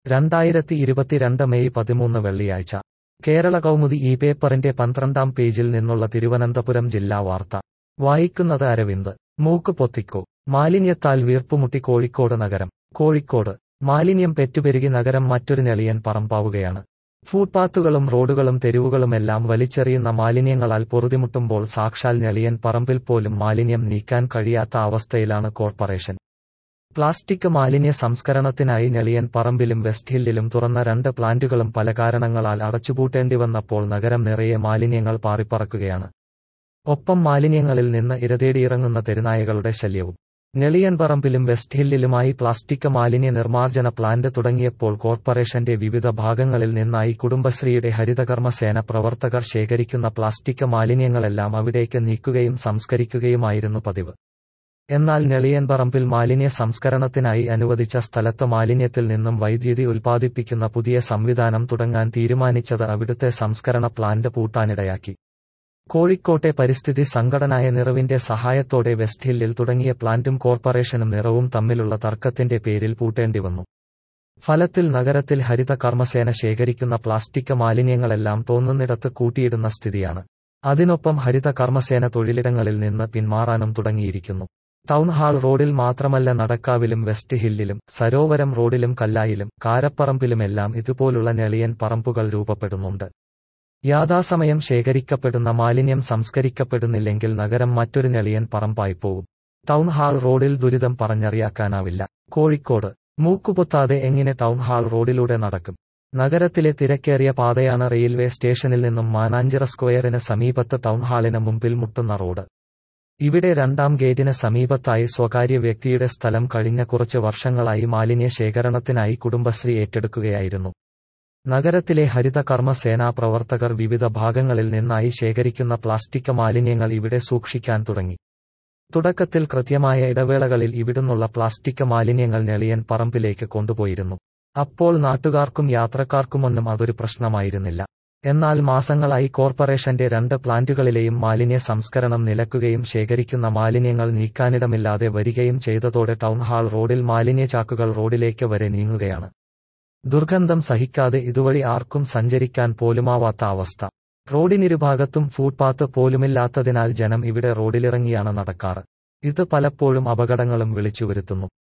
2022 May 13 വെള്ളിയാഴ്ച കേരള കൗമുദി ഈ പേപ്പറിന്റെ 12-ാം പേജിൽ നിന്നുള്ള തിരുവനന്തപുരം ജില്ലാ വാർത്ത വായിക്കുന്നത് അരവിന്ദ്. മൂക്ക് പൊത്തിക്കോ, മാലിന്യത്താൽ വീർപ്പുമുട്ടി കോഴിക്കോട് നഗരം. കോഴിക്കോട് മാലിന്യം പെറ്റുപെരുകി നഗരം മറ്റൊരു ഞെളിയൻ പറമ്പാവുകയാണ്. ഫുട്പാത്തുകളും റോഡുകളും തെരുവുകളുമെല്ലാം വലിച്ചെറിയുന്ന മാലിന്യങ്ങളാൽ പൊറുതിമുട്ടുമ്പോൾ സാക്ഷാൽ ഞെളിയൻ പറമ്പിൽ പോലും മാലിന്യം നീക്കാൻ കഴിയാത്ത അവസ്ഥയിലാണ് കോർപ്പറേഷൻ. പ്ലാസ്റ്റിക് മാലിന്യ സംസ്കരണത്തിനായി ഞെളിയൻ പറമ്പിലും വെസ്റ്റ് ഹില്ലിലും തുറന്ന 2 പ്ലാന്റുകളും പല കാരണങ്ങളാൽ അടച്ചുപൂട്ടേണ്ടി വന്നപ്പോൾ നഗരം നിറയെ മാലിന്യങ്ങൾ പാറിപ്പറക്കുകയാണ്. ഒപ്പം മാലിന്യങ്ങളിൽ നിന്ന് ഇരതേടിയിറങ്ങുന്ന തെരുനായകളുടെ ശല്യവും. ഞെളിയൻ പറമ്പിലും വെസ്റ്റ് ഹില്ലിലുമായി പ്ലാസ്റ്റിക് മാലിന്യ നിർമ്മാർജ്ജന പ്ലാന്റ് തുടങ്ങിയപ്പോൾ കോർപ്പറേഷന്റെ വിവിധ ഭാഗങ്ങളിൽ നിന്നായി കുടുംബശ്രീയുടെ ഹരിതകർമ്മസേന പ്രവർത്തകർ ശേഖരിക്കുന്ന പ്ലാസ്റ്റിക് മാലിന്യങ്ങളെല്ലാം അവിടേക്ക് നീക്കുകയും സംസ്കരിക്കുകയുമായിരുന്നു പതിവ്. എന്നാൽ ഞെളിയൻ പറമ്പിൽ മാലിന്യ സംസ്കരണത്തിനായി അനുവദിച്ച സ്ഥലത്ത് മാലിന്യത്തിൽ നിന്നും വൈദ്യുതി ഉൽപ്പാദിപ്പിക്കുന്ന പുതിയ സംവിധാനം തുടങ്ങാൻ തീരുമാനിച്ചത് അവിടുത്തെ സംസ്കരണ പ്ലാന്റ് പൂട്ടാനിടയാക്കി. കോഴിക്കോട്ടെ പരിസ്ഥിതി സംഘടനയായ നിറവിന്റെ സഹായത്തോടെ വെസ്റ്റ് ഹില്ലിൽ തുടങ്ങിയ പ്ലാന്റും കോർപ്പറേഷനും നിറവും തമ്മിലുള്ള തർക്കത്തിന്റെ പേരിൽ പൂട്ടേണ്ടി വന്നു. ഫലത്തിൽ നഗരത്തിൽ ഹരിത കർമ്മസേന ശേഖരിക്കുന്ന പ്ലാസ്റ്റിക് മാലിന്യങ്ങളെല്ലാം തോന്നുന്നിടത്ത് കൂട്ടിയിടുന്ന സ്ഥിതിയാണ്. അതിനൊപ്പം ഹരിത കർമ്മസേന തൊഴിലിടങ്ങളിൽ നിന്ന് പിന്മാറാനും തുടങ്ങിയിരിക്കുന്നു. ടൗൺഹാൾ റോഡിൽ മാത്രമല്ല നടക്കാവിലും വെസ്റ്റ് ഹില്ലിലും സരോവരം റോഡിലും കല്ലായിലും കാരപ്പറമ്പിലുമെല്ലാം ഇതുപോലുള്ള ഞെളിയൻ പറമ്പുകൾ രൂപപ്പെടുന്നുണ്ട്. യാഥാസമയം ശേഖരിക്കപ്പെടുന്ന മാലിന്യം സംസ്കരിക്കപ്പെടുന്നില്ലെങ്കിൽ നഗരം മറ്റൊരു ഞെളിയൻ പറമ്പായിപ്പോകും. ടൗൺഹാൾ റോഡിൽ ദുരിതം പറഞ്ഞറിയാക്കാനാവില്ല. കോഴിക്കോട് മൂക്കുപൊത്താതെ എങ്ങനെ ടൗൺഹാൾ റോഡിലൂടെ നടക്കും? നഗരത്തിലെ തിരക്കേറിയ പാതയാണ് റെയിൽവേ സ്റ്റേഷനിൽ നിന്നും മാനാഞ്ചിറ സ്ക്വയറിന് സമീപത്ത് ടൗൺഹാളിന് മുമ്പിൽ മുട്ടുന്ന റോഡ്. ഇവിടെ 2-ാം ഗേറ്റിന് സമീപത്തായി സ്വകാര്യ വ്യക്തിയുടെ സ്ഥലം കഴിഞ്ഞ കുറച്ച് വർഷങ്ങളായി മാലിന്യ ശേഖരണത്തിനായി കുടുംബശ്രീ ഏറ്റെടുക്കുകയായിരുന്നു. നഗരത്തിലെ ഹരിത കർമ്മ സേനാ പ്രവർത്തകർ വിവിധ ഭാഗങ്ങളിൽ നിന്നായി ശേഖരിക്കുന്ന പ്ലാസ്റ്റിക് മാലിന്യങ്ങൾ ഇവിടെ സൂക്ഷിക്കാൻ തുടങ്ങി. തുടക്കത്തിൽ കൃത്യമായ ഇടവേളകളിൽ ഇവിടുന്നുള്ള പ്ലാസ്റ്റിക് മാലിന്യങ്ങൾ ഞെളിയൻ പറമ്പിലേക്ക് കൊണ്ടുപോയിരുന്നു. അപ്പോൾ നാട്ടുകാർക്കും യാത്രക്കാർക്കുമൊന്നും അതൊരു പ്രശ്നമായിരുന്നില്ല. എന്നാൽ മാസങ്ങളായി കോർപ്പറേഷന്റെ 2 പ്ലാന്റുകളിലെയും മാലിന്യ സംസ്കരണം നിലക്കുകയും ശേഖരിക്കുന്ന മാലിന്യങ്ങൾ നീക്കാനിടമില്ലാതെ വരികയും ചെയ്തതോടെ ടൗൺഹാൾ റോഡിൽ മാലിന്യ ചാക്കുകൾ റോഡിലേക്ക് വരെ നീങ്ങുകയാണ്. ദുർഗന്ധം സഹിക്കാതെ ഇതുവഴി ആർക്കും സഞ്ചരിക്കാൻ പോലുമാവാത്ത അവസ്ഥ. റോഡിനിരുഭാഗത്തും ഫുട്പാത്ത് പോലുമില്ലാത്തതിനാൽ ജനം ഇവിടെ റോഡിലിറങ്ങിയാണ് നടക്കാറ്. ഇത് പലപ്പോഴും അപകടങ്ങളും വിളിച്ചുവരുത്തുന്നു.